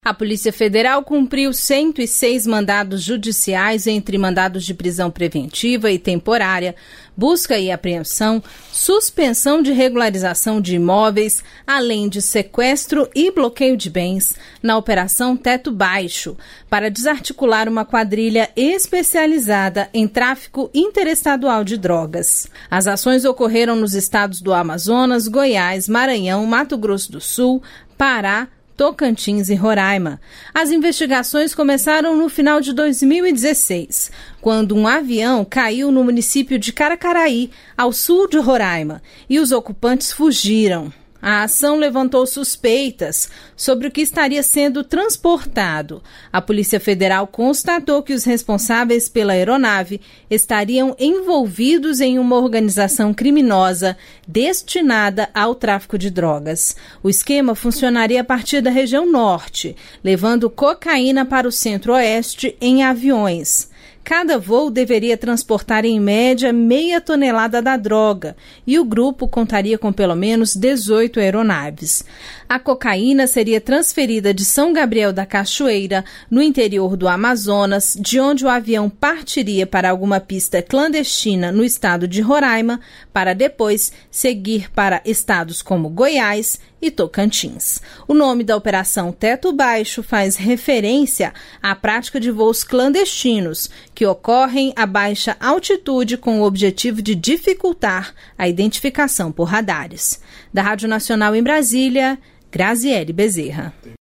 A Polícia Federal cumpriu 106 mandados judiciais entre mandados de prisão preventiva e temporária, busca e apreensão, suspensão de regularização de imóveis, além de sequestro e bloqueio de bens, na Operação Teto Baixo, para desarticular uma quadrilha especializada em tráfico interestadual de drogas. As ações ocorreram nos estados do Amazonas, Goiás, Maranhão, Mato Grosso do Sul, Pará, Tocantins e Roraima. As investigações começaram no final de 2016, quando um avião caiu no município de Caracaraí, ao sul de Roraima, e os ocupantes fugiram. A ação levantou suspeitas sobre o que estaria sendo transportado. A Polícia Federal constatou que os responsáveis pela aeronave estariam envolvidos em uma organização criminosa destinada ao tráfico de drogas. O esquema funcionaria a partir da região norte, levando cocaína para o centro-oeste em aviões. Cada voo deveria transportar em média meia tonelada da droga e o grupo contaria com pelo menos 18 aeronaves. A cocaína seria transferida de São Gabriel da Cachoeira, no interior do Amazonas, de onde o avião partiria para alguma pista clandestina no estado de Roraima, para depois seguir para estados como Goiás e Tocantins. O nome da Operação Teto Baixo faz referência à prática de voos clandestinos, que ocorrem a baixa altitude com o objetivo de dificultar a identificação por radares. Da Rádio Nacional em Brasília, Graziele Bezerra.